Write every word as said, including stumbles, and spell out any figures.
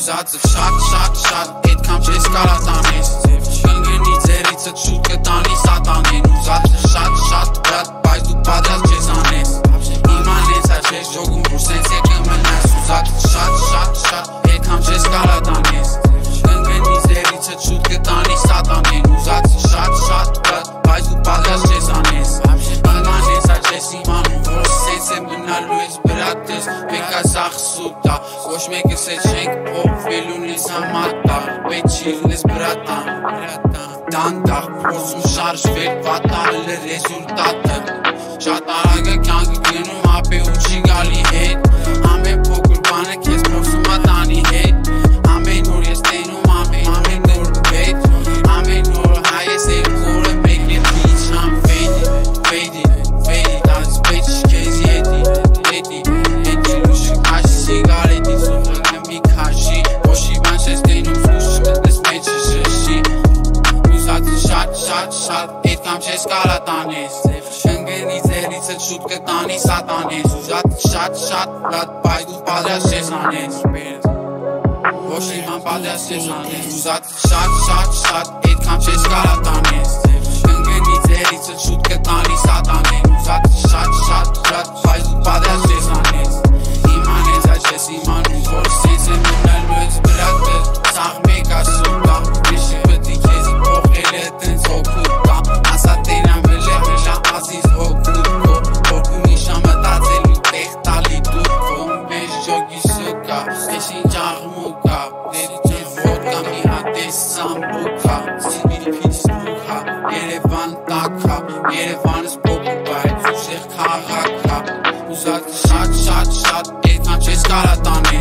ուզածը շատ շատ շատ այդքան չես կարա տանես կընկնի ձերիցդ շուտ կտանի սատանեն ուզածը շատ շատ բրատ բայց դու պատրաստ չես անես իման ենցա չես ժոգում որ սենց է կմնաս ուզածը շատ շատ շատ այդքան չես կարա տանես կընկնի ձերիցդ շուտ կտանի սատանեն ուզածը շատ շատ բրատ բայց դու պատրաստ չես անես իման ենցա չես իմանում որ սենց է մնալու ես բրատս մեկա սախսուտա ոչ մեկս է չենք փոխվելուն ես համատա պետք չի լինես բրատան դանդաղ փորձում շարժվել վատալել է ռեզուլտատը շատ արագ է կյանքը գնում ապե ու չի գալի հետ ամեն փոքր բանը քեզ փորձում ա տանի հետ ամեն օր ես տենում ամեն ամեն օր հետ ամեն օր հայ ես երկորը մեկն է բիչ համ ֆեյդի ֆեյդի ֆեյդի դաս պետք քեզ եդի եդի եդի լուշի քաշի սիգարետի սուղը մի քաշի ոչի բան չես տենում ֆուշ չկտես մեջը շշի ուզածը շատ շատ շատ այդքան չես կարա տանես Շնգենի ձերիցդ շուտ կտանի սատանես ուզածը շատ շատ բրատ բայց դու պատրաստ չես անես ոչ իման պատրաստ չես անես ուզածը շատ շատ շատ այդքան չես կարա տանես Շնգենի ձերիցդ շուտ կտանի սատանեն ուզածը շատ շատ բրատ բայց դու պատրաստ չես անես իման ենցա չես իմանում որ սենց է մնալու ես բրատը սաղ մեկ ասուտա Իշի պտի քեզի փոխել է տենց հոգուտա ասա տենամ վելե վելա ազիզ հոգուտո հոգու նիշա մտածելու տեղ տալի դուքո մեզ ժոգի սկա ես ինչ աղմուկա դերի չես ոտկա մի հատ ես սամբուկա սիբիրի պիչ ստուկա երևան տակա երևանս պոպի բայց ուշեղ քաղաքա ուզածը շատ շատ շատ այդքան չես կարա տանես